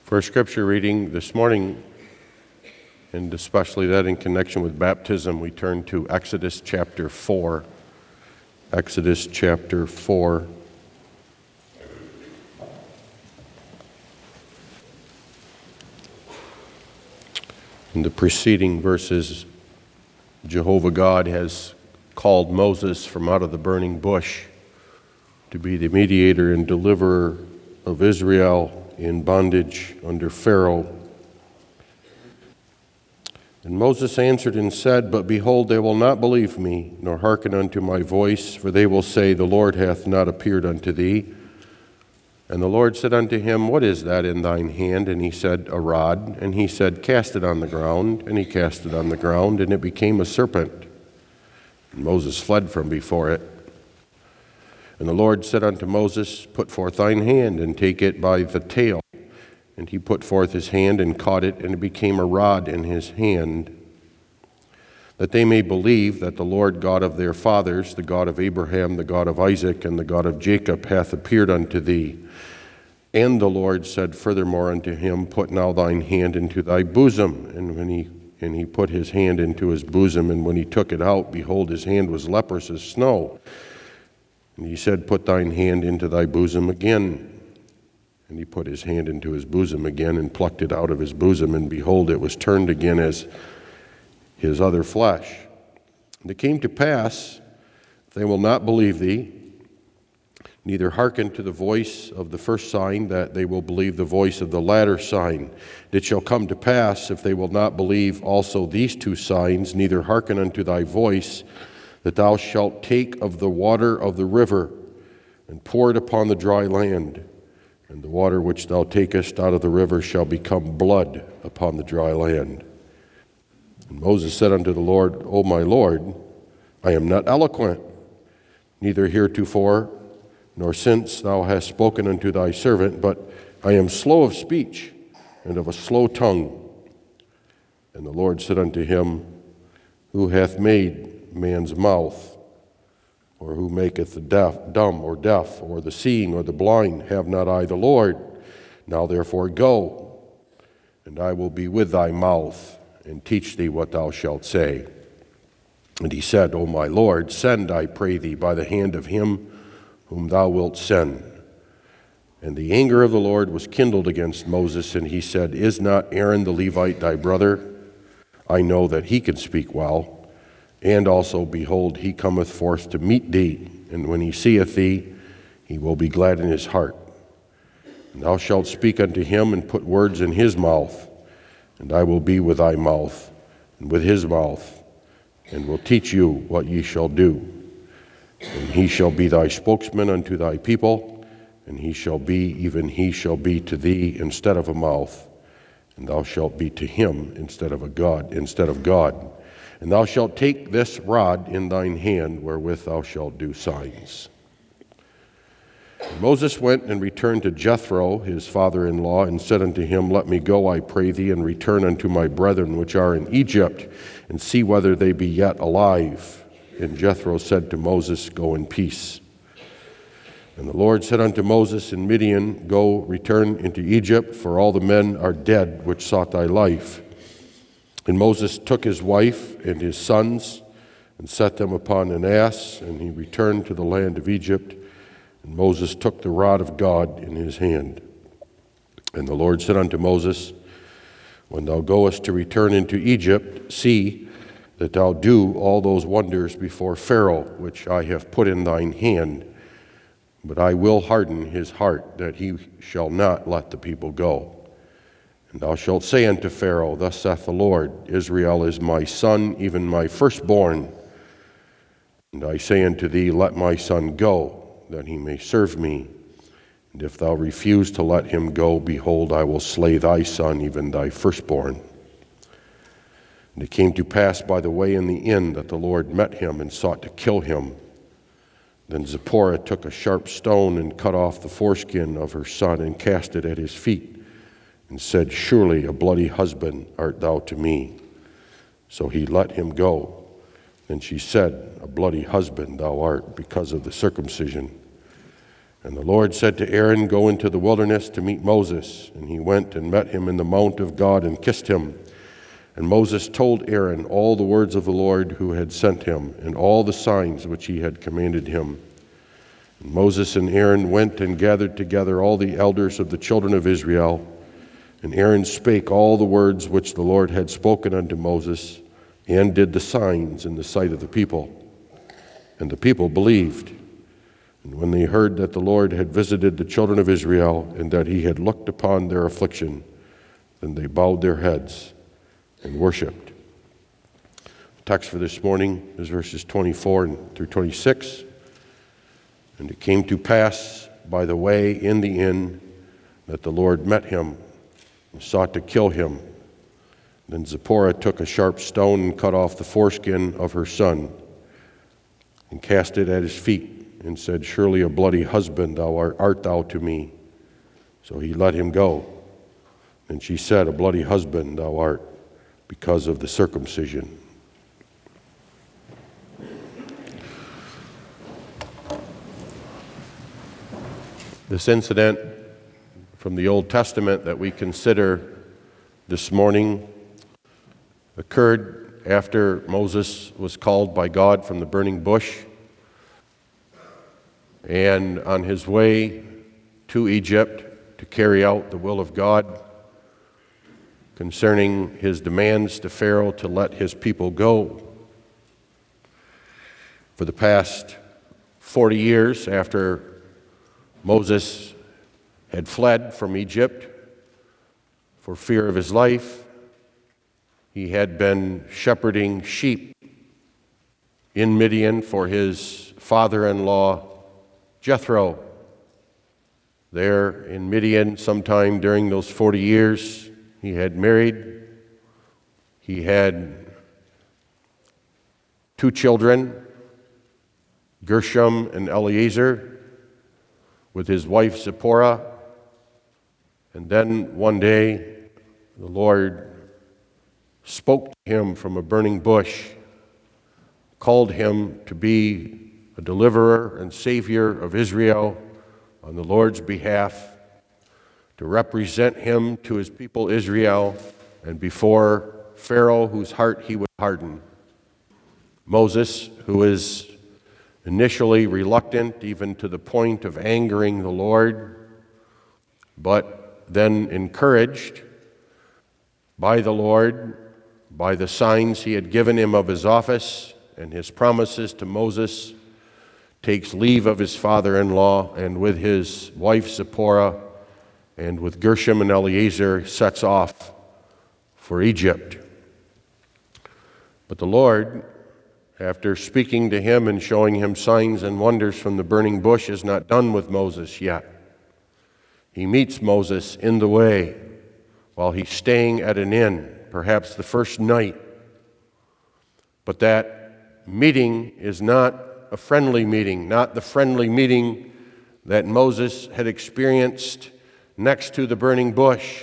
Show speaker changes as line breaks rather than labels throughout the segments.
For our scripture reading this morning, and especially that in connection with baptism, we turn to Exodus chapter 4. Exodus chapter 4. In the preceding verses, Jehovah God has called Moses from out of the burning bush to be the mediator and deliverer of Israel in bondage under Pharaoh. And Moses answered and said, But behold, they will not believe me, nor hearken unto my voice, for they will say, The Lord hath not appeared unto thee. And the Lord said unto him, What is that in thine hand? And he said, A rod. And he said, Cast it on the ground. And he cast it on the ground, and it became a serpent. And Moses fled from before it. And the Lord said unto Moses, Put forth thine hand, and take it by the tail. And he put forth his hand, and caught it, and it became a rod in his hand, that they may believe that the Lord God of their fathers, the God of Abraham, the God of Isaac, and the God of Jacob, hath appeared unto thee. And the Lord said furthermore unto him, Put now thine hand into thy bosom. And he put his hand into his bosom, and when he took it out, behold, his hand was leprous as snow. And he said, Put thine hand into thy bosom again. And he put his hand into his bosom again, and plucked it out of his bosom, and behold, it was turned again as his other flesh. And it came to pass, if they will not believe thee, neither hearken to the voice of the first sign, that they will believe the voice of the latter sign. It shall come to pass, if they will not believe also these two signs, neither hearken unto thy voice, that thou shalt take of the water of the river, and pour it upon the dry land. And the water which thou takest out of the river shall become blood upon the dry land. And Moses said unto the Lord, O my Lord, I am not eloquent, neither heretofore, nor since thou hast spoken unto thy servant, but I am slow of speech, and of a slow tongue. And the Lord said unto him, Who hath made man's mouth? Or who maketh the dumb or deaf, or the seeing or the blind? Have not I the Lord? Now therefore go, and I will be with thy mouth, and teach thee what thou shalt say. And he said, O my Lord, send, I pray thee, by the hand of him whom thou wilt send. And the anger of the Lord was kindled against Moses, and he said, Is not Aaron the Levite thy brother? I know that he can speak well. And also, behold, he cometh forth to meet thee, and when he seeth thee, he will be glad in his heart. And thou shalt speak unto him, and put words in his mouth, and I will be with thy mouth, and with his mouth, and will teach you what ye shall do. And he shall be thy spokesman unto thy people, and he shall be to thee instead of a mouth, and thou shalt be to him instead of God. And thou shalt take this rod in thine hand, wherewith thou shalt do signs. And Moses went and returned to Jethro, his father-in-law, and said unto him, Let me go, I pray thee, and return unto my brethren which are in Egypt, and see whether they be yet alive. And Jethro said to Moses, Go in peace. And the Lord said unto Moses in Midian, Go, return into Egypt, for all the men are dead which sought thy life. And Moses took his wife and his sons, and set them upon an ass, and he returned to the land of Egypt. And Moses took the rod of God in his hand. And the Lord said unto Moses, When thou goest to return into Egypt, see that thou do all those wonders before Pharaoh, which I have put in thine hand. But I will harden his heart, that he shall not let the people go. And thou shalt say unto Pharaoh, Thus saith the Lord, Israel is my son, even my firstborn. And I say unto thee, Let my son go, that he may serve me. And if thou refuse to let him go, behold, I will slay thy son, even thy firstborn. And it came to pass by the way in the inn that the Lord met him and sought to kill him. Then Zipporah took a sharp stone and cut off the foreskin of her son and cast it at his feet, and said, Surely a bloody husband art thou to me. So he let him go. Then she said, A bloody husband thou art, because of the circumcision. And the Lord said to Aaron, Go into the wilderness to meet Moses. And he went and met him in the mount of God and kissed him. And Moses told Aaron all the words of the Lord who had sent him, and all the signs which he had commanded him. And Moses and Aaron went and gathered together all the elders of the children of Israel. And Aaron spake all the words which the Lord had spoken unto Moses, and did the signs in the sight of the people. And the people believed. And when they heard that the Lord had visited the children of Israel, and that he had looked upon their affliction, then they bowed their heads and worshipped. The text for this morning is verses 24 through 26. And it came to pass by the way in the inn that the Lord met him and sought to kill him. Then Zipporah took a sharp stone and cut off the foreskin of her son and cast it at his feet and said, Surely a bloody husband art thou to me. So he let him go. And she said, A bloody husband thou art, because of the circumcision. This incident from the Old Testament that we consider this morning occurred after Moses was called by God from the burning bush, and on his way to Egypt to carry out the will of God concerning his demands to Pharaoh to let his people go. For the past 40 years after Moses had fled from Egypt for fear of his life, he had been shepherding sheep in Midian for his father-in-law Jethro. There in Midian, sometime during those 40 years, he had married. He had 2 children, Gershom and Eliezer, with his wife Zipporah. And then one day, the Lord spoke to him from a burning bush, called him to be a deliverer and savior of Israel on the Lord's behalf, to represent him to his people Israel and before Pharaoh, whose heart he would harden. Moses, who is initially reluctant, even to the point of angering the Lord, but then encouraged by the Lord, by the signs he had given him of his office and his promises to Moses, takes leave of his father-in-law, and with his wife Zipporah and with Gershom and Eliezer sets off for Egypt. But the Lord, after speaking to him and showing him signs and wonders from the burning bush, is not done with Moses yet. He meets Moses in the way while he's staying at an inn, perhaps the first night. But that meeting is not a friendly meeting, not the friendly meeting that Moses had experienced next to the burning bush.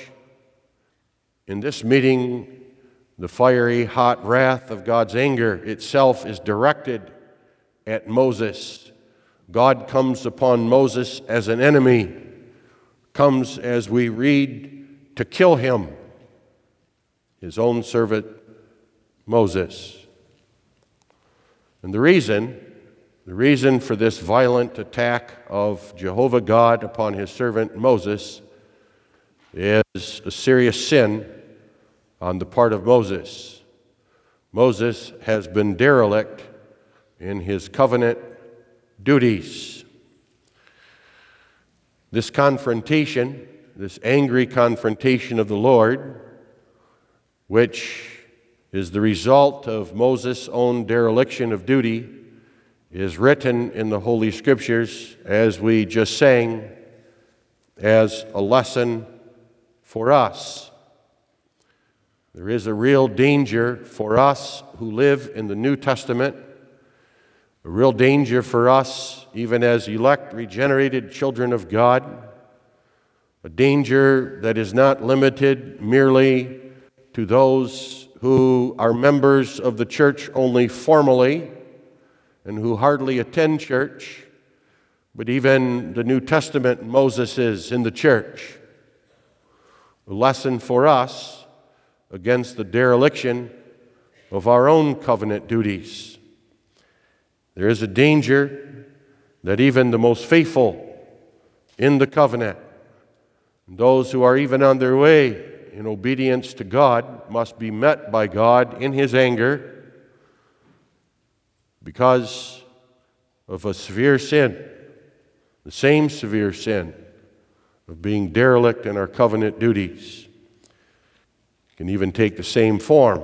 In this meeting, the fiery, hot wrath of God's anger itself is directed at Moses. God comes upon Moses as an enemy, comes, as we read, to kill him, his own servant Moses. And the reason for this violent attack of Jehovah God upon his servant Moses is a serious sin on the part of Moses. Moses has been derelict in his covenant duties. This confrontation, this angry confrontation of the Lord, which is the result of Moses' own dereliction of duty, is written in the Holy Scriptures, as we just sang, as a lesson for us. There is a real danger for us who live in the New Testament, a real danger for us, even as elect, regenerated children of God, a danger that is not limited merely to those who are members of the church only formally and who hardly attend church, but even the New Testament Moses is in the church. A lesson for us against the dereliction of our own covenant duties. There is a danger that even the most faithful in the covenant, and those who are even on their way in obedience to God, must be met by God in His anger because of a severe sin, the same severe sin of being derelict in our covenant duties. It can even take the same form,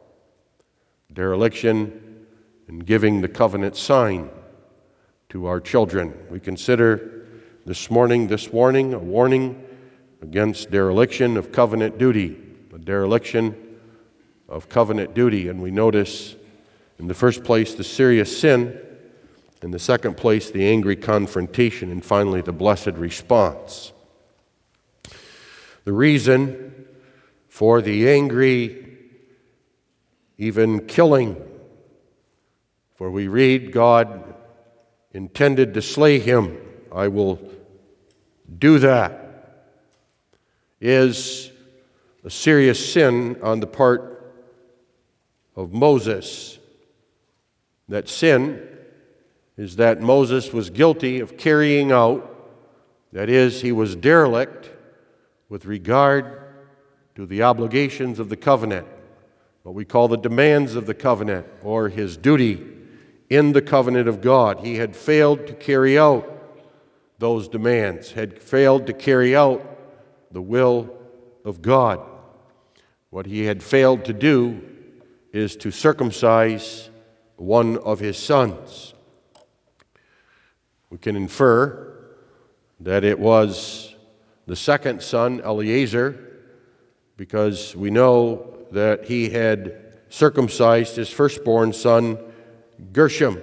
dereliction in giving the covenant sign to our children. We consider this morning a warning against dereliction of covenant duty, a dereliction of covenant duty. And we notice, in the first place, the serious sin, in the second place, the angry confrontation, and finally, the blessed response. The reason for the angry, even killing, for we read, God intended to slay him. I will do that, is a serious sin on the part of Moses. That sin is that Moses was guilty of carrying out, that is, he was derelict with regard to the obligations of the covenant, what we call the demands of the covenant, or his duty in the covenant of God. He had failed to carry out those demands, had failed to carry out the will of God. What he had failed to do is to circumcise one of his sons. We can infer that it was the second son, Eleazar, because we know that he had circumcised his firstborn son, Gershom.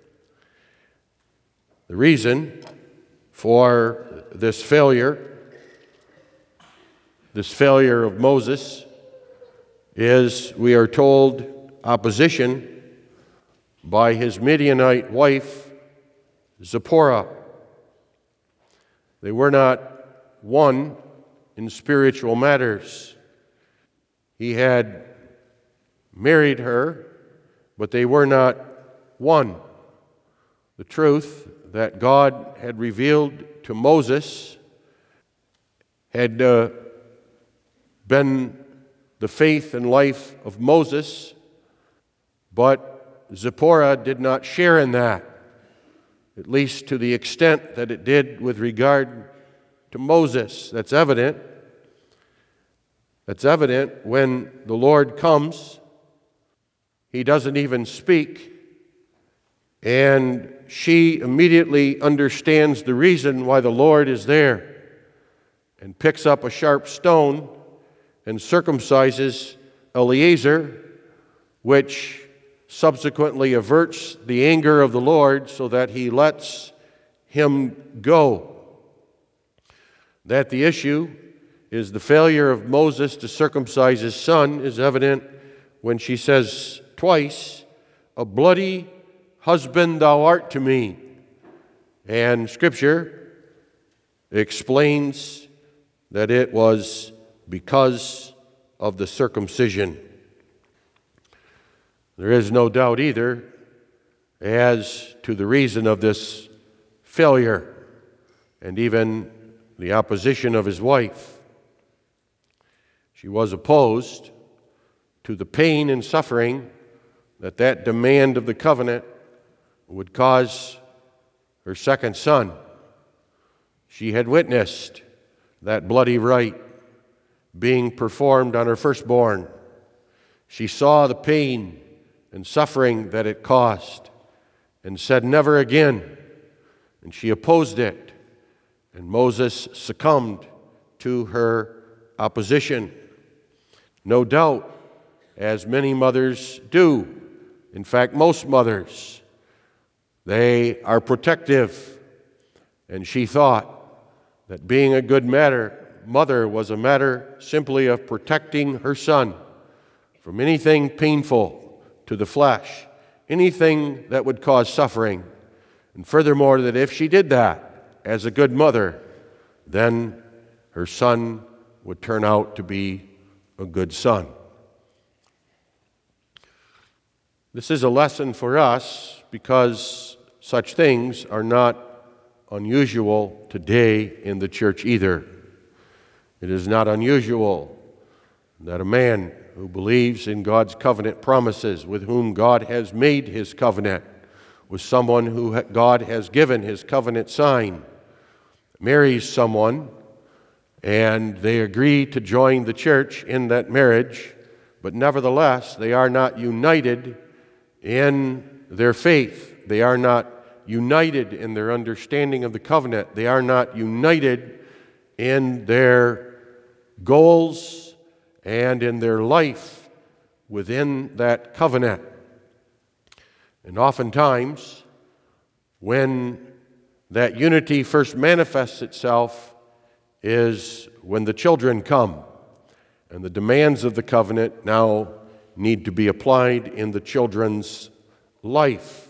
The reason for this failure of Moses is, we are told, opposition by his Midianite wife, Zipporah. They were not one in spiritual matters. He had married her, but they were not one. The truth that God had revealed to Moses had been the faith and life of Moses, but Zipporah did not share in that, at least to the extent that it did with regard to Moses. That's evident. That's evident when the Lord comes. He doesn't even speak, and she immediately understands the reason why the Lord is there and picks up a sharp stone and circumcises Eleazar, which subsequently averts the anger of the Lord so that he lets him go. That the issue is the failure of Moses to circumcise his son is evident when she says twice, "A bloody husband thou art to me." And Scripture explains that it was because of the circumcision. There is no doubt either as to the reason of this failure and even the opposition of his wife. She was opposed to the pain and suffering that demand of the covenant would cause her second son. She had witnessed that bloody rite being performed on her firstborn. She saw the pain and suffering that it caused and said, "Never again." And she opposed it. And Moses succumbed to her opposition. No doubt, as many mothers do, in fact, most mothers, they are protective. And she thought that being a good mother was a matter simply of protecting her son from anything painful to the flesh, anything that would cause suffering. And furthermore, that if she did that as a good mother, then her son would turn out to be a good son. This is a lesson for us because such things are not unusual today in the church either. It is not unusual that a man who believes in God's covenant promises, with whom God has made his covenant, with someone who God has given his covenant sign, marries someone, and they agree to join the church in that marriage, but nevertheless they are not united in their faith. They are not united in their understanding of the covenant. They are not united in their goals and in their life within that covenant. And oftentimes, when that unity first manifests itself is when the children come, and the demands of the covenant now need to be applied in the children's life.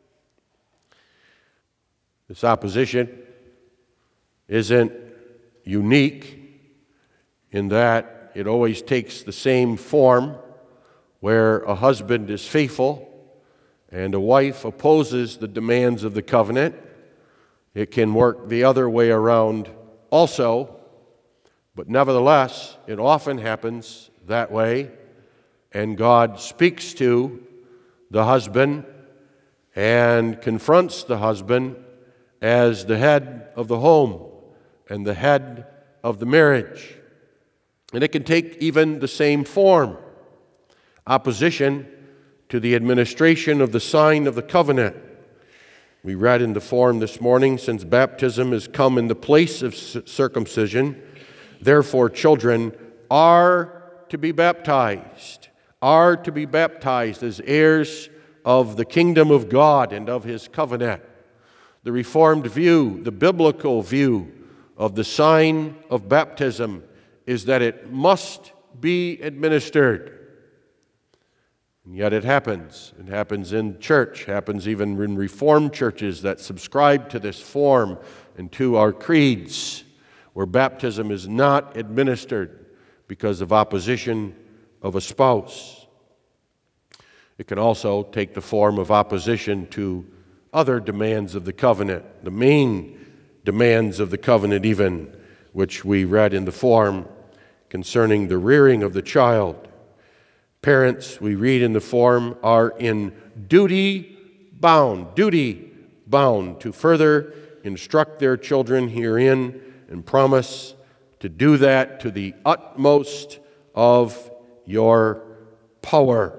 This opposition isn't unique in that it always takes the same form, where a husband is faithful and a wife opposes the demands of the covenant. It can work the other way around also, but nevertheless, it often happens that way, and God speaks to the husband and confronts the husband as the head of the home and the head of the marriage. And it can take even the same form: opposition to the administration of the sign of the covenant. We read in the form this morning, since baptism has come in the place of circumcision, therefore children are to be baptized as heirs of the kingdom of God and of his covenant. The Reformed view, the biblical view of the sign of baptism is that it must be administered. And yet it happens. It happens in church, happens even in Reformed churches that subscribe to this form and to our creeds, where baptism is not administered because of opposition of a spouse. It can also take the form of opposition to other demands of the covenant, the main demands of the covenant even, which we read in the form concerning the rearing of the child. Parents, we read in the form, are in duty bound to further instruct their children herein and promise to do that to the utmost of your power.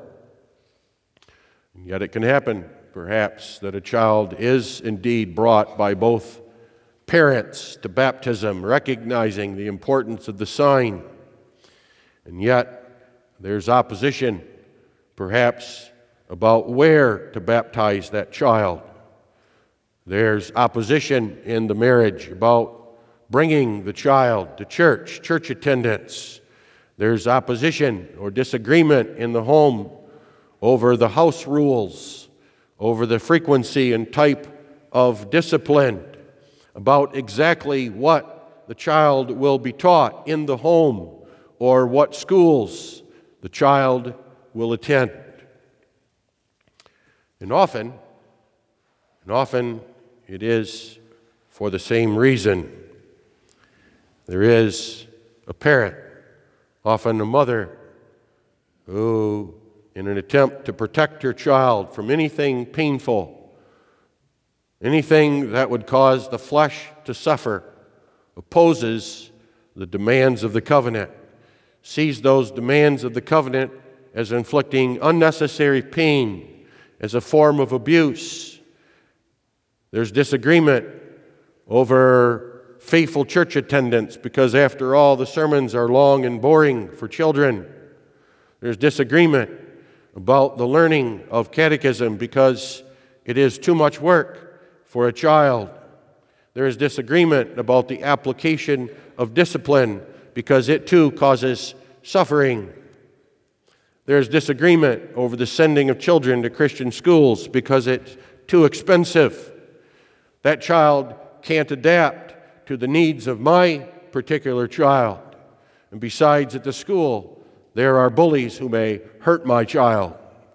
And yet it can happen, perhaps, that a child is indeed brought by both parents to baptism, recognizing the importance of the sign. And yet there's opposition, perhaps, about where to baptize that child. There's opposition in the marriage about bringing the child to church attendance. There's opposition or disagreement in the home over the house rules, over the frequency and type of discipline, about exactly what the child will be taught in the home or what schools the child will attend. And often it is for the same reason. There is a parent, often a mother, who, in an attempt to protect her child from anything painful, anything that would cause the flesh to suffer, opposes the demands of the covenant, sees those demands of the covenant as inflicting unnecessary pain, as a form of abuse. There's disagreement over faithful church attendance because, after all, the sermons are long and boring for children. There's disagreement about the learning of catechism because it is too much work for a child. There is disagreement about the application of discipline because it too causes suffering. There's disagreement over the sending of children to Christian schools because it's too expensive. That child can't adapt to the needs of my particular child. And besides, at the school, there are bullies who may hurt my child.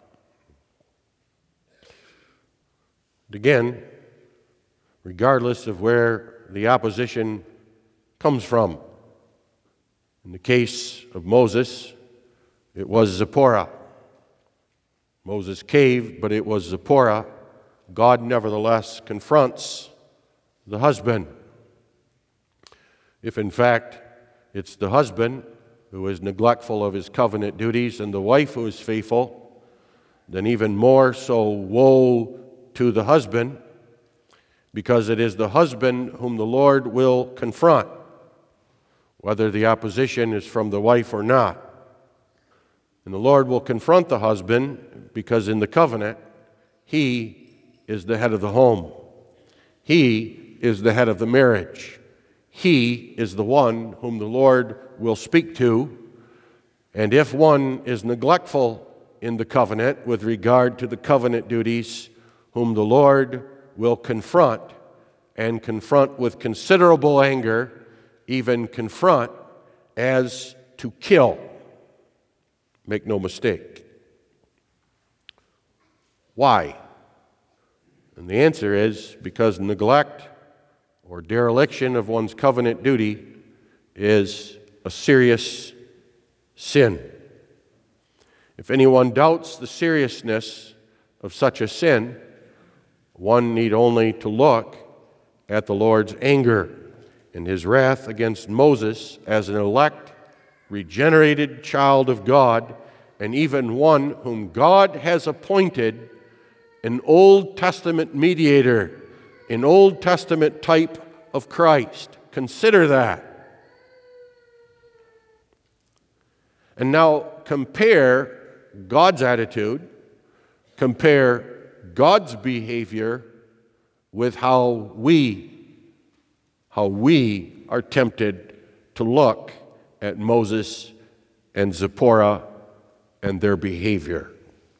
And again, regardless of where the opposition comes from, in the case of Moses, it was Zipporah. Moses caved, but it was Zipporah. God nevertheless confronts the husband. If in fact it's the husband who is neglectful of his covenant duties and the wife who is faithful, then even more so woe to the husband, because it is the husband whom the Lord will confront, whether the opposition is from the wife or not. And the Lord will confront the husband because in the covenant, he is the head of the home. He is the head of the marriage. He is the one whom the Lord will speak to. And if one is neglectful in the covenant with regard to the covenant duties, whom the Lord will confront, and confront with considerable anger, even confront as to kill. Make no mistake. Why? And the answer is because neglect or dereliction of one's covenant duty is a serious sin. If anyone doubts the seriousness of such a sin, one need only to look at the Lord's anger and his wrath against Moses as an elect, regenerated child of God, and even one whom God has appointed an Old Testament mediator, an Old Testament type of Christ. Consider that. And now compare God's attitude, compare God's behavior with how we are tempted to look at Moses and Zipporah and their behavior.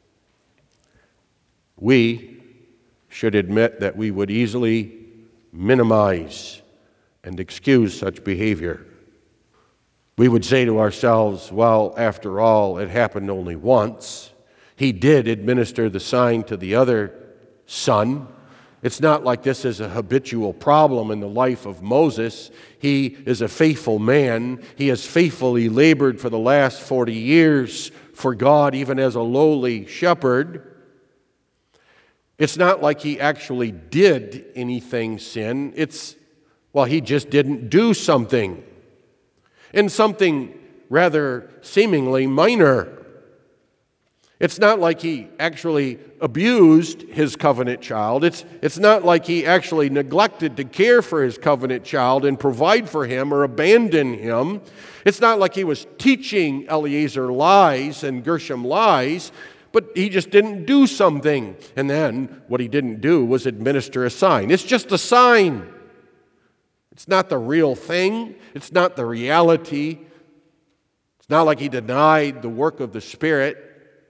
We should admit that we would easily minimize and excuse such behavior. We would say to ourselves, well, after all, it happened only once. He did administer the sign to the other son. It's not like this is a habitual problem in the life of Moses. He is a faithful man. He has faithfully labored for the last 40 years for God, even as a lowly shepherd. It's not like he actually did anything sin. He just didn't do something. And something rather seemingly minor. It's not like he actually abused his covenant child. It's not like he actually neglected to care for his covenant child and provide for him or abandon him. It's not like he was teaching Eliezer lies and Gershom lies, but he just didn't do something. And then what he didn't do was administer a sign. It's just a sign. It's not the real thing. It's not the reality. It's not like he denied the work of the Spirit.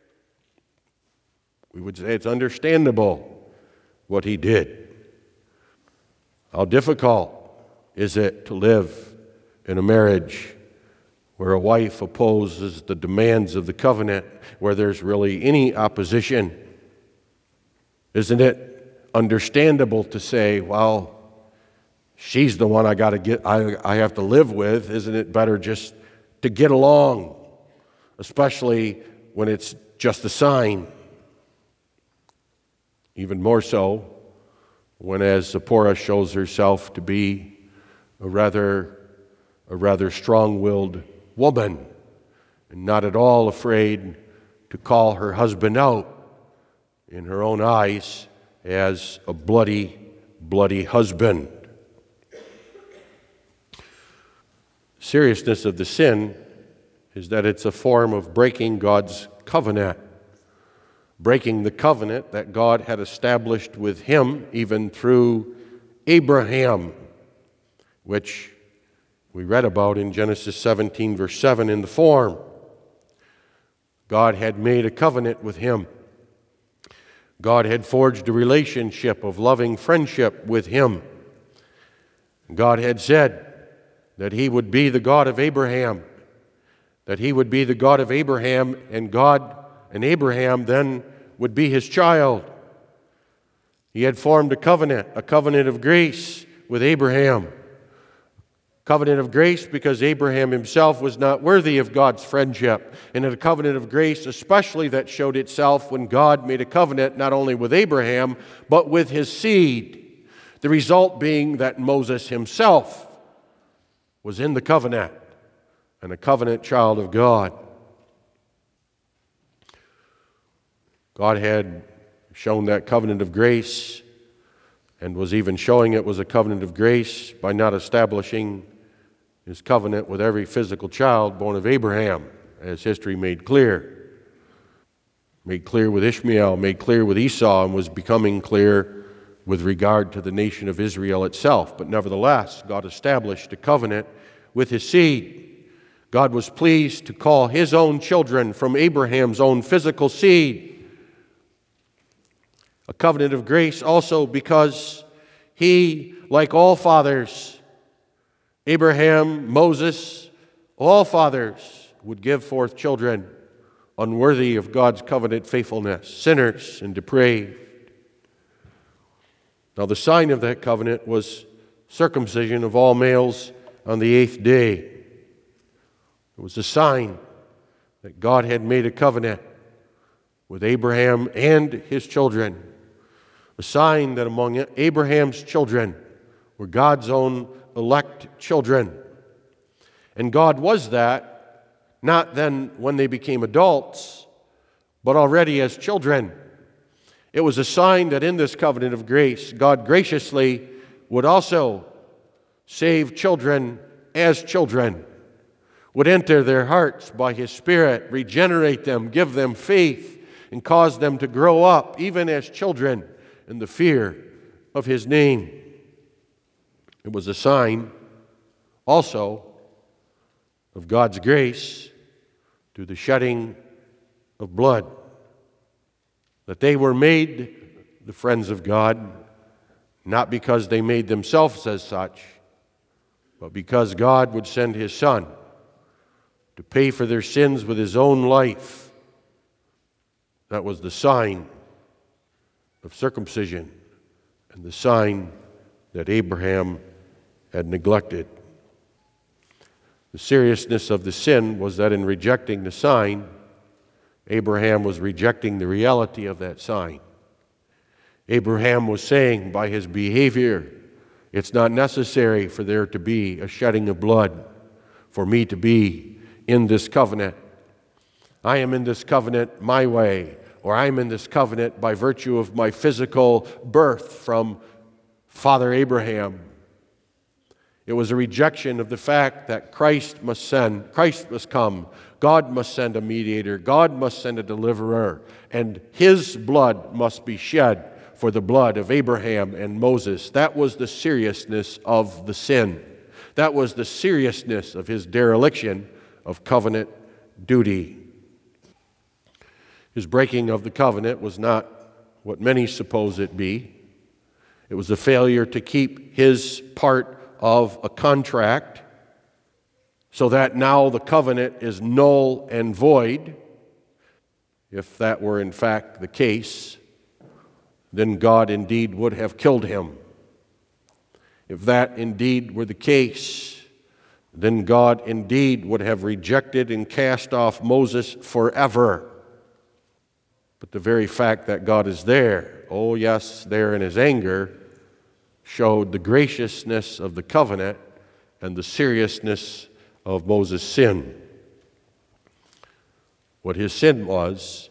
We would say it's understandable what he did. How difficult is it to live in a marriage where a wife opposes the demands of the covenant, where there's really any opposition? Isn't it understandable to say, well, she's the one I have to live with. Isn't it better just to get along, especially when it's just a sign? Even more so when, as Zipporah shows herself to be a rather strong-willed woman and not at all afraid to call her husband out in her own eyes as a bloody husband. Seriousness of the sin is that it's a form of breaking God's covenant. Breaking the covenant that God had established with him, even through Abraham, which we read about in Genesis 17, verse 7 in the form. God had made a covenant with him. God had forged a relationship of loving friendship with him. God had said that he would be the God of Abraham, that he would be the God of Abraham, and God and Abraham then would be his child. He had formed a covenant of grace with Abraham. Covenant of grace because Abraham himself was not worthy of God's friendship. And a covenant of grace especially that showed itself when God made a covenant not only with Abraham, but with his seed. The result being that Moses himself was in the covenant and a covenant child of God. God had shown that covenant of grace and was even showing it was a covenant of grace by not establishing his covenant with every physical child born of Abraham, as history made clear. Made clear with Ishmael, made clear with Esau, and was becoming clear with regard to the nation of Israel itself. But nevertheless, God established a covenant with his seed. God was pleased to call his own children from Abraham's own physical seed. A covenant of grace also because he, like all fathers, Abraham, Moses, all fathers would give forth children unworthy of God's covenant faithfulness, sinners and depraved. Now the sign of that covenant was circumcision of all males on the 8th day. It was a sign that God had made a covenant with Abraham and his children. A sign that among Abraham's children were God's own elect children. And God was that, not then when they became adults, but already as children. It was a sign that in this covenant of grace, God graciously would also save children as children, would enter their hearts by his Spirit, regenerate them, give them faith, and cause them to grow up, even as children, in the fear of his name. It was a sign also of God's grace through the shedding of blood, that they were made the friends of God, not because they made themselves as such, but because God would send his Son to pay for their sins with his own life. That was the sign of circumcision and the sign that Abraham had neglected. The seriousness of the sin was that in rejecting the sign, Abraham was rejecting the reality of that sign. Abraham was saying by his behavior, it's not necessary for there to be a shedding of blood for me to be in this covenant. I am in this covenant my way, or I'm in this covenant by virtue of my physical birth from Father Abraham. It was a rejection of the fact that Christ must come, God must send a mediator, God must send a deliverer, and his blood must be shed for the blood of Abraham and Moses. That was the seriousness of the sin. That was the seriousness of his dereliction of covenant duty. His breaking of the covenant was not what many suppose it be. It was a failure to keep his part of a contract, so that now the covenant is null and void. If that were in fact the case, then God indeed would have killed him. If that indeed were the case, then God indeed would have rejected and cast off Moses forever. But the very fact that God is there, oh yes, there in his anger, showed the graciousness of the covenant and the seriousness of Moses' sin. What his sin was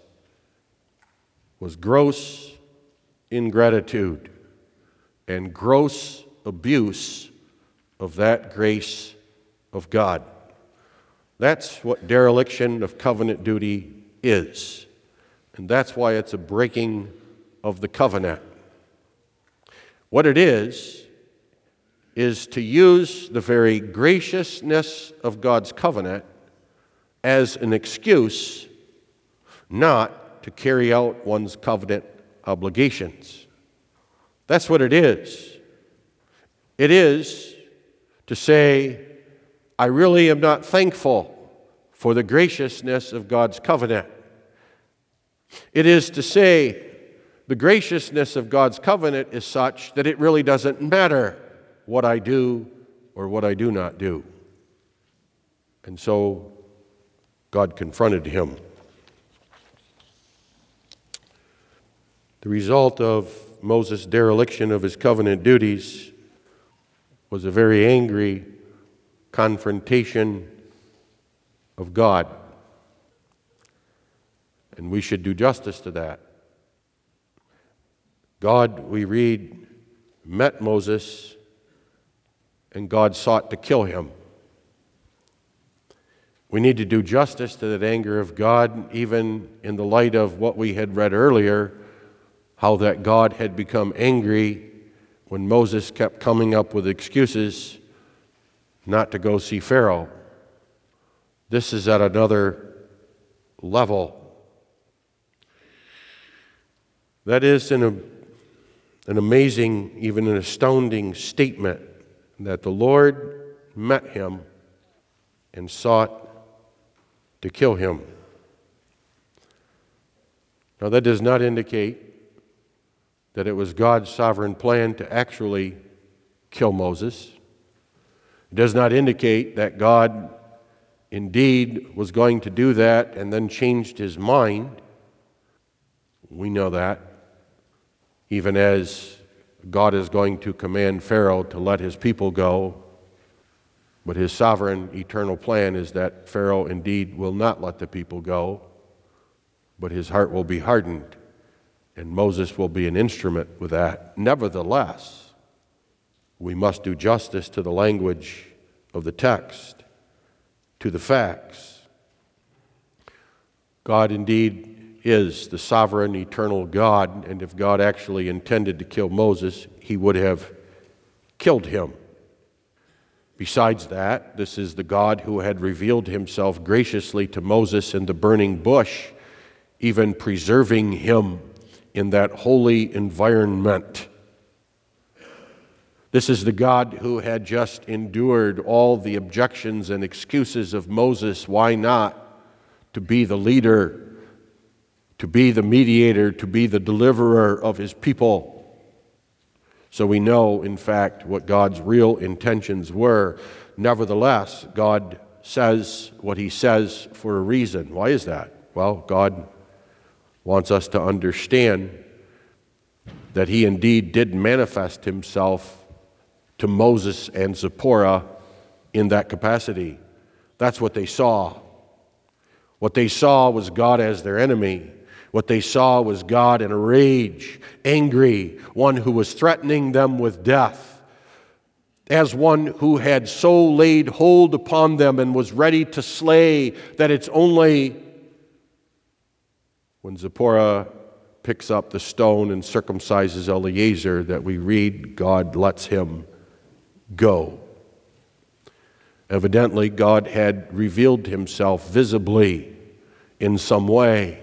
gross ingratitude and gross abuse of that grace of God. That's what dereliction of covenant duty is. And that's why it's a breaking of the covenant. What it is to use the very graciousness of God's covenant as an excuse not to carry out one's covenant obligations. That's what it is. It is to say, I really am not thankful for the graciousness of God's covenant. It is to say, the graciousness of God's covenant is such that it really doesn't matter what I do or what I do not do. And so God confronted him. The result of Moses' dereliction of his covenant duties was a very angry confrontation of God. And we should do justice to that. God, we read, met Moses, and God sought to kill him. We need to do justice to that anger of God, even in the light of what we had read earlier, how that God had become angry when Moses kept coming up with excuses not to go see Pharaoh. This is at another level. That is an amazing, even an astounding statement that the Lord met him and sought to kill him. Now, that does not indicate that it was God's sovereign plan to actually kill Moses. It does not indicate that God indeed was going to do that and then changed his mind. We know that. Even as God is going to command Pharaoh to let his people go, but his sovereign, eternal plan is that Pharaoh indeed will not let the people go, but his heart will be hardened, and Moses will be an instrument with that. Nevertheless, we must do justice to the language of the text, to the facts. God indeed is the sovereign, eternal God, and if God actually intended to kill Moses, he would have killed him. Besides that, this is the God who had revealed himself graciously to Moses in the burning bush, even preserving him in that holy environment. This is the God who had just endured all the objections and excuses of Moses. Why not? To be the leader, to be the mediator, to be the deliverer of his people. So we know, in fact, what God's real intentions were. Nevertheless, God says what he says for a reason. Why is that? Well, God wants us to understand that he indeed did manifest himself to Moses and Zipporah in that capacity. That's what they saw. What they saw was God as their enemy. What they saw was God in a rage, angry, one who was threatening them with death, as one who had so laid hold upon them and was ready to slay that it's only when Zipporah picks up the stone and circumcises Eliezer that we read God lets him go. Evidently, God had revealed himself visibly in some way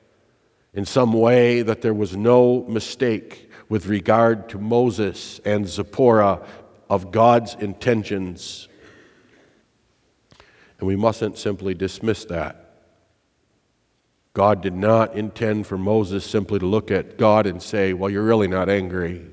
that there was no mistake with regard to Moses and Zipporah of God's intentions. And we mustn't simply dismiss that. God did not intend for Moses simply to look at God and say, well, you're really not angry.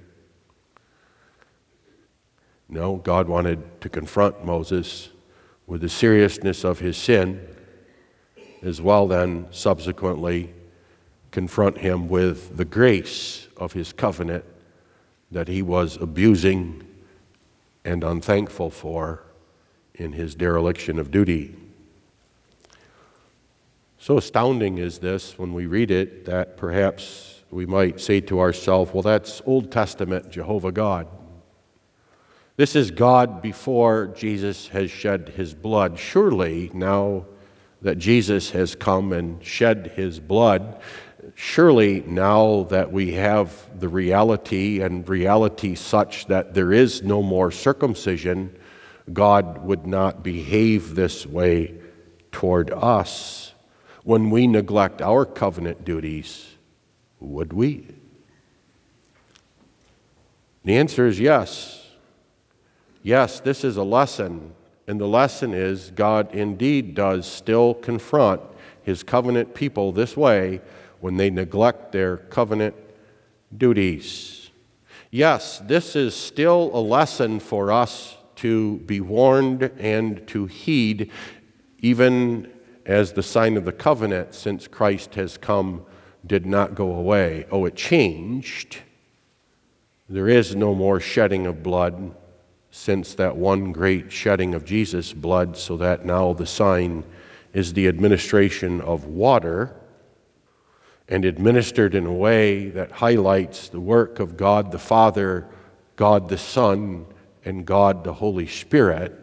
No, God wanted to confront Moses with the seriousness of his sin, as well then subsequently confront him with the grace of his covenant that he was abusing and unthankful for in his dereliction of duty. So astounding is this when we read it that perhaps we might say to ourselves, well, that's Old Testament Jehovah God. This is God before Jesus has shed his blood. Surely now that Jesus has come and shed his blood, surely now that we have the reality and reality such that there is no more circumcision, God would not behave this way toward us when we neglect our covenant duties, would we? The answer is yes. Yes, this is a lesson, and the lesson is God indeed does still confront His covenant people this way when they neglect their covenant duties. Yes, this is still a lesson for us to be warned and to heed, even as the sign of the covenant since Christ has come did not go away. Oh, it changed. There is no more shedding of blood since that one great shedding of Jesus' blood, so that now the sign is the administration of water, and administered in a way that highlights the work of God the Father, God the Son, and God the Holy Spirit.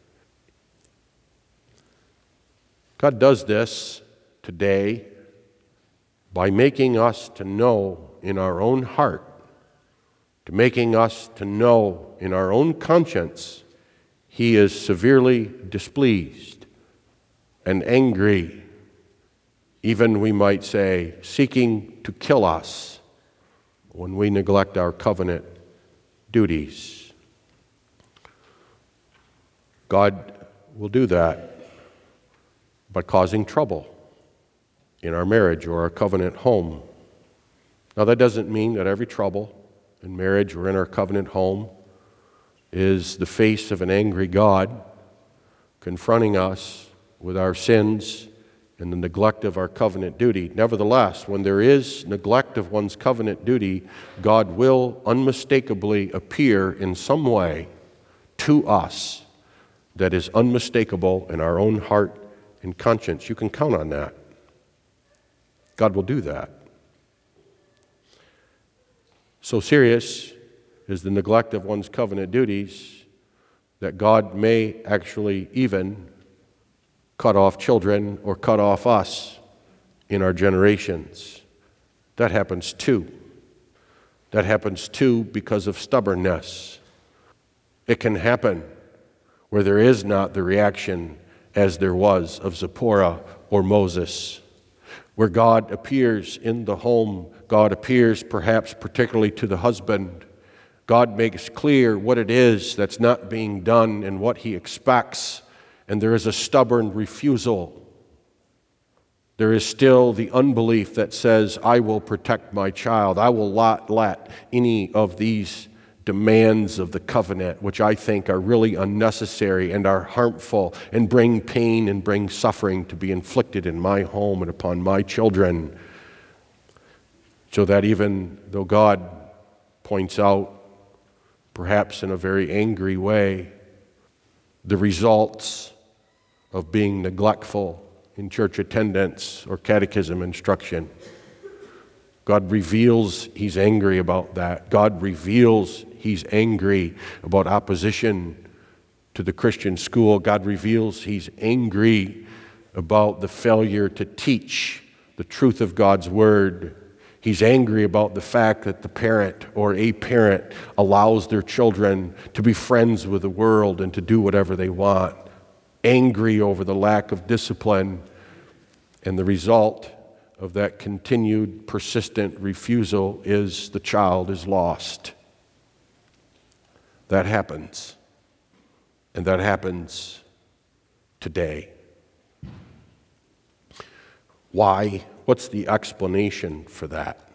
God does this today by making us to know in our own heart, to making us to know in our own conscience, He is severely displeased and angry, even we might say, seeking to kill us when we neglect our covenant duties. God will do that by causing trouble in our marriage or our covenant home. Now, that doesn't mean that every trouble in marriage or in our covenant home is the face of an angry God confronting us with our sins and the neglect of our covenant duty. Nevertheless, when there is neglect of one's covenant duty, God will unmistakably appear in some way to us that is unmistakable in our own heart and conscience. You can count on that. God will do that. So serious is the neglect of one's covenant duties that God may actually even cut off children or cut off us in our generations. That happens too. That happens too because of stubbornness. It can happen where there is not the reaction as there was of Zipporah or Moses, where God appears in the home. God appears perhaps particularly to the husband. God makes clear what it is that's not being done and what He expects, and there is a stubborn refusal. There is still the unbelief that says, I will protect my child. I will not let any of these demands of the covenant, which I think are really unnecessary and are harmful and bring pain and bring suffering, to be inflicted in my home and upon my children. So that even though God points out, perhaps in a very angry way, the results of being neglectful in church attendance or catechism instruction, God reveals He's angry about that. God reveals He's angry about opposition to the Christian school. God reveals He's angry about the failure to teach the truth of God's Word. He's angry about the fact that the parent or a parent allows their children to be friends with the world and to do whatever they want. Angry over the lack of discipline, and the result of that continued persistent refusal is the child is lost. That happens, and that happens today. Why? What's the explanation for that?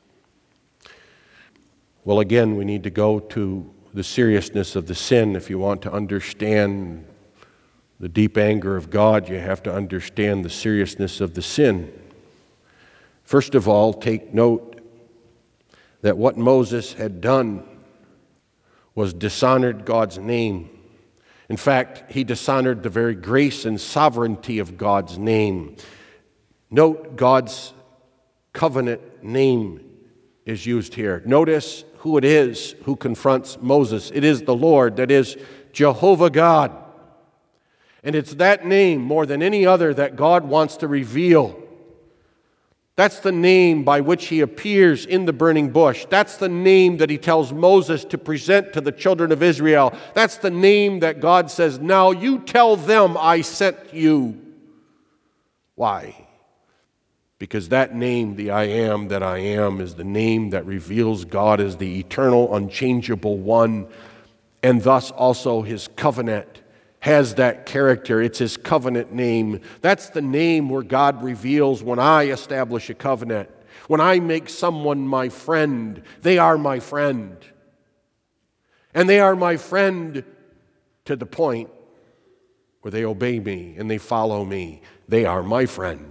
Well, again, we need to go to the seriousness of the sin. If you want to understand the deep anger of God, you have to understand the seriousness of the sin. First of all, take note that what Moses had done was dishonored God's name. In fact, he dishonored the very grace and sovereignty of God's name. Note God's covenant name is used here. Notice who it is who confronts Moses. It is the Lord, that is Jehovah God. And it's that name more than any other that God wants to reveal. That's the name by which He appears in the burning bush. That's the name that He tells Moses to present to the children of Israel. That's the name that God says, now you tell them I sent you. Why? Because that name, the I am that I am, is the name that reveals God as the eternal, unchangeable one, and thus also his covenant has that character. It's his covenant name. That's the name where God reveals when I establish a covenant. When I make someone my friend, they are my friend. And they are my friend to the point where they obey me and they follow me. They are my friend.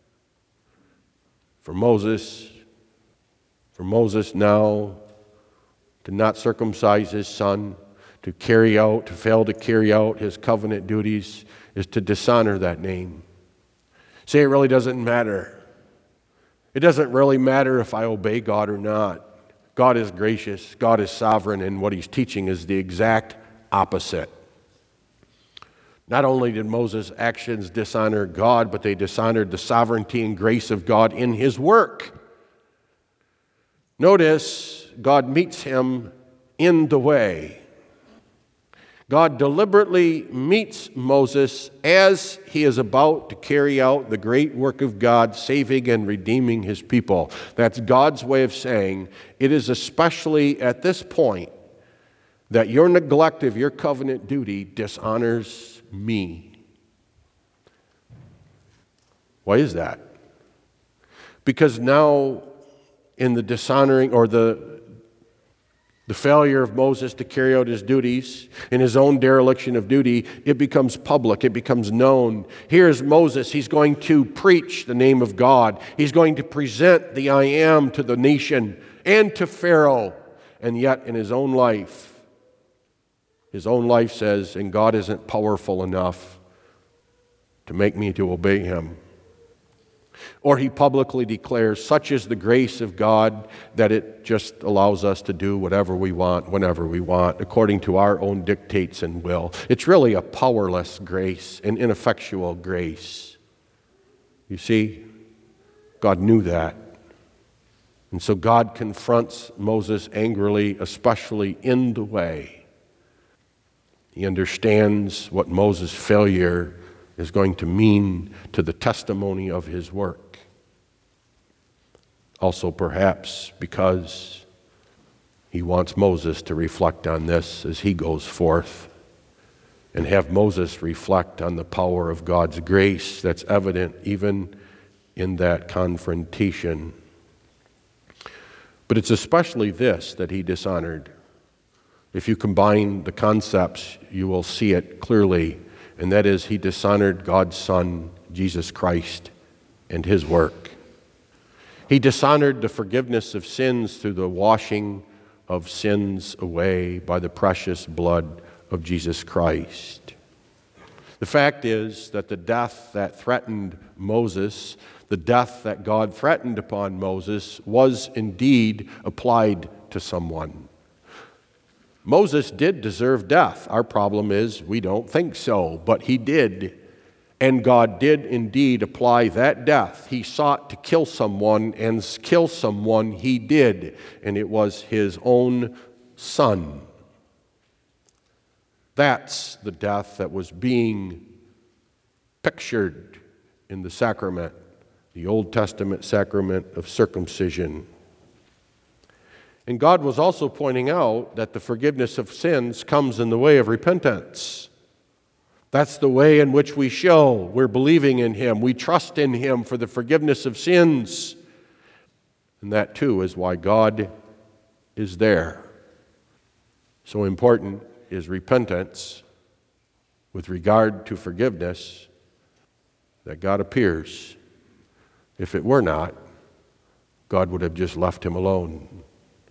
For Moses now to not circumcise his son, to fail to carry out his covenant duties, is to dishonor that name. See, it really doesn't matter. It doesn't really matter if I obey God or not. God is gracious, God is sovereign, and what he's teaching is the exact opposite. Not only did Moses' actions dishonor God, but they dishonored the sovereignty and grace of God in his work. Notice, God meets him in the way. God deliberately meets Moses as he is about to carry out the great work of God, saving and redeeming his people. That's God's way of saying, it is especially at this point that your neglect of your covenant duty dishonors me. Why is that? Because now in the dishonoring or the failure of Moses to carry out his duties, in his own dereliction of duty, it becomes public, it becomes known. Here's Moses, he's going to preach the name of God. He's going to present the I am to the nation and to Pharaoh. And yet in his own life says, and God isn't powerful enough to make me to obey him. Or he publicly declares, such is the grace of God that it just allows us to do whatever we want, whenever we want, according to our own dictates and will. It's really a powerless grace, an ineffectual grace. You see, God knew that. And so God confronts Moses angrily, especially in the way. He understands what Moses' failure is going to mean to the testimony of his work. Also, perhaps because he wants Moses to reflect on this as he goes forth and have Moses reflect on the power of God's grace that's evident even in that confrontation. But it's especially this that he dishonored. If you combine the concepts, you will see it clearly. And that is, he dishonored God's Son, Jesus Christ, and his work. He dishonored the forgiveness of sins through the washing of sins away by the precious blood of Jesus Christ. The fact is that the death that threatened Moses, the death that God threatened upon Moses, was indeed applied to someone. Moses did deserve death. Our problem is we don't think so, but he did. And God did indeed apply that death. He sought to kill someone, and kill someone he did. And it was his own son. That's the death that was being pictured in the sacrament, the Old Testament sacrament of circumcision. And God was also pointing out that the forgiveness of sins comes in the way of repentance. That's the way in which we show we're believing in him. We trust in him for the forgiveness of sins. And that too is why God is there. So important is repentance with regard to forgiveness that God appears. If it were not, God would have just left him alone.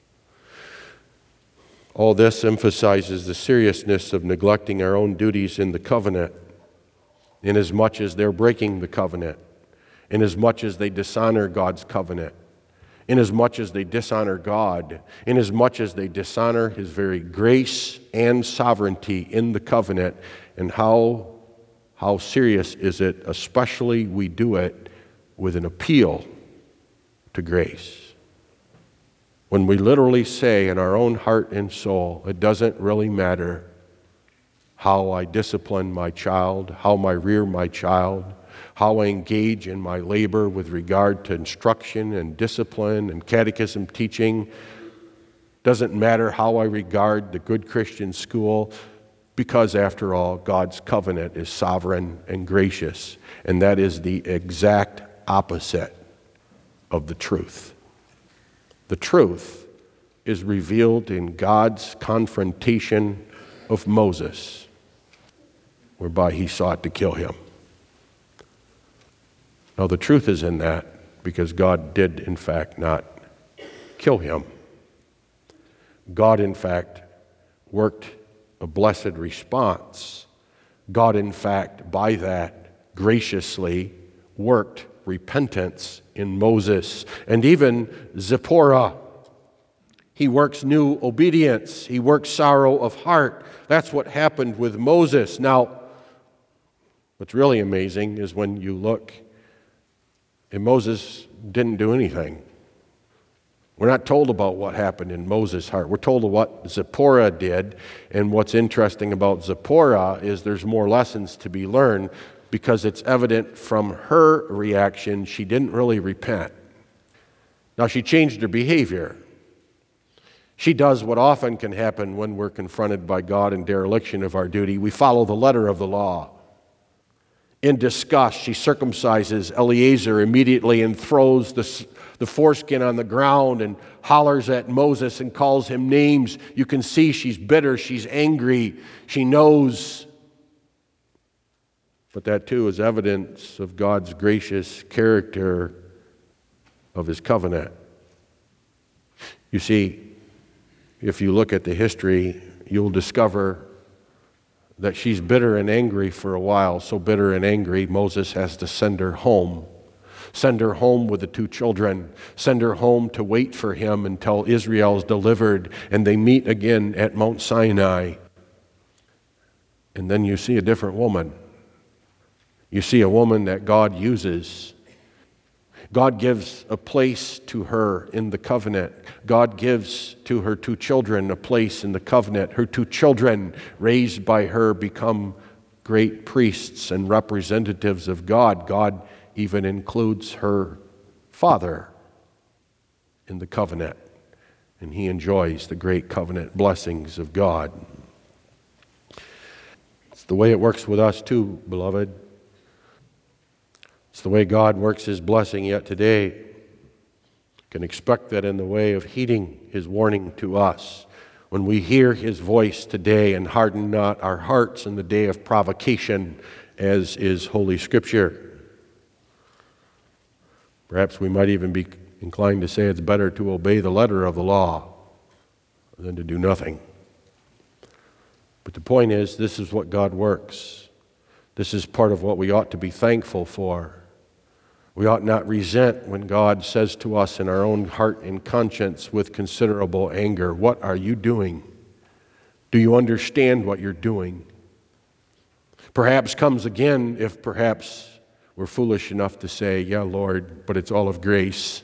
All this emphasizes the seriousness of neglecting our own duties in the covenant, inasmuch as they're breaking the covenant, inasmuch as they dishonor God's covenant, inasmuch as they dishonor God, inasmuch as they dishonor his very grace and sovereignty in the covenant. And how serious is it, especially we do it with an appeal to grace. When we literally say in our own heart and soul, it doesn't really matter how I discipline my child, how I rear my child, how I engage in my labor with regard to instruction and discipline and catechism teaching. Doesn't matter how I regard the good Christian school, because after all, God's covenant is sovereign and gracious, and that is the exact opposite of the truth. The truth is revealed in God's confrontation of Moses, whereby he sought to kill him. Now, the truth is in that because God did, in fact, not kill him. God, in fact, worked a blessed response. God, in fact, by that, graciously worked repentance in Moses and even Zipporah. He works new obedience. He works sorrow of heart. That's what happened with Moses. Now, what's really amazing is when you look, and Moses didn't do anything. We're not told about what happened in Moses' heart. We're told of what Zipporah did, and what's interesting about Zipporah is there's more lessons to be learned because it's evident from her reaction she didn't really repent. Now, she changed her behavior. She does what often can happen when we're confronted by God in dereliction of our duty. We follow the letter of the law. In disgust, she circumcises Eleazar immediately and throws the foreskin on the ground and hollers at Moses and calls him names. You can see she's bitter, she's angry, she knows. But that too is evidence of God's gracious character of his covenant. You see, if you look at the history, you'll discover that she's bitter and angry for a while. So bitter and angry, Moses has to send her home. Send her home with the two children. Send her home to wait for him until Israel is delivered and they meet again at Mount Sinai. And then you see a different woman. You see a woman that God uses. God gives a place to her in the covenant. God gives to her two children a place in the covenant. Her two children, raised by her, become great priests and representatives of God. God even includes her father in the covenant, and he enjoys the great covenant blessings of God. It's the way it works with us too, beloved. It's the way God works his blessing yet today. You can expect that in the way of heeding his warning to us. When we hear his voice today and harden not our hearts in the day of provocation, as is Holy Scripture. Perhaps we might even be inclined to say it's better to obey the letter of the law than to do nothing. But the point is, this is what God works. This is part of what we ought to be thankful for. We ought not resent when God says to us in our own heart and conscience with considerable anger, "What are you doing? Do you understand what you're doing?" Perhaps comes again if perhaps we're foolish enough to say, "Yeah, Lord, but it's all of grace."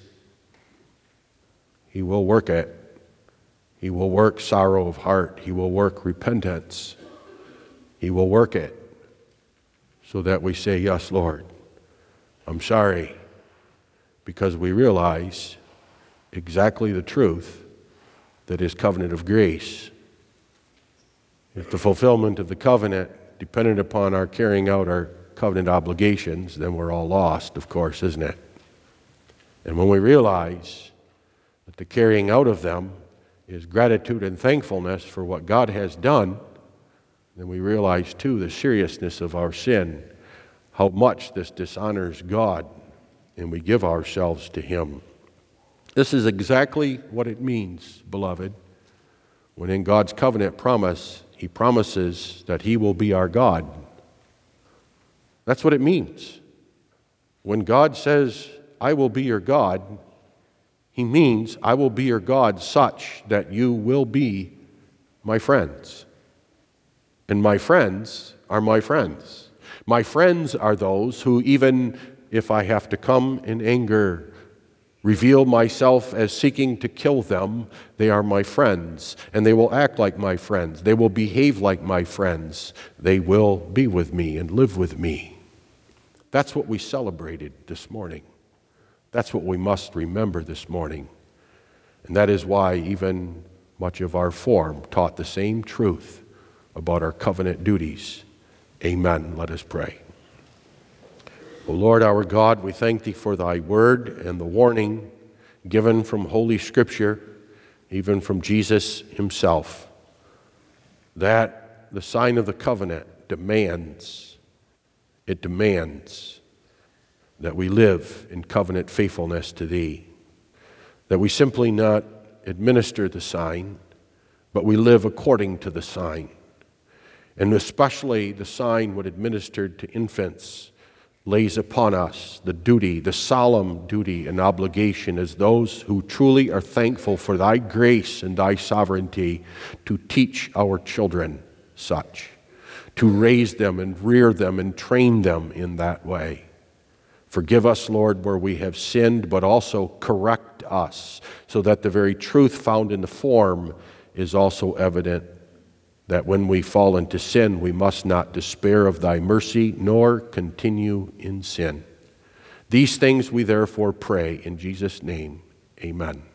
He will work it. He will work sorrow of heart. He will work repentance. He will work it so that we say, "Yes, Lord, I'm sorry," because we realize exactly the truth that is covenant of grace. If the fulfillment of the covenant depended upon our carrying out our covenant obligations, then we're all lost, of course, isn't it? And when we realize that the carrying out of them is gratitude and thankfulness for what God has done, then we realize too the seriousness of our sin, how much this dishonors God, and we give ourselves to him. This is exactly what it means, beloved, when in God's covenant promise, he promises that he will be our God. That's what it means. When God says, "I will be your God," he means, "I will be your God such that you will be my friends." And my friends are my friends. My friends are those who, even if I have to come in anger, reveal myself as seeking to kill them, they are my friends, and they will act like my friends. They will behave like my friends. They will be with me and live with me. That's what we celebrated this morning. That's what we must remember this morning. And that is why even much of our form taught the same truth about our covenant duties. Amen. Let us pray. O Lord our God, we thank Thee for Thy word and the warning given from Holy Scripture, even from Jesus Himself, that the sign of the covenant demands that we live in covenant faithfulness to Thee, that we simply not administer the sign, but we live according to the sign. And especially the sign when administered to infants lays upon us the duty, the solemn duty and obligation as those who truly are thankful for Thy grace and Thy sovereignty to teach our children such, to raise them and rear them and train them in that way. Forgive us, Lord, where we have sinned, but also correct us so that the very truth found in the form is also evident, that when we fall into sin, we must not despair of Thy mercy, nor continue in sin. These things we therefore pray in Jesus' name. Amen.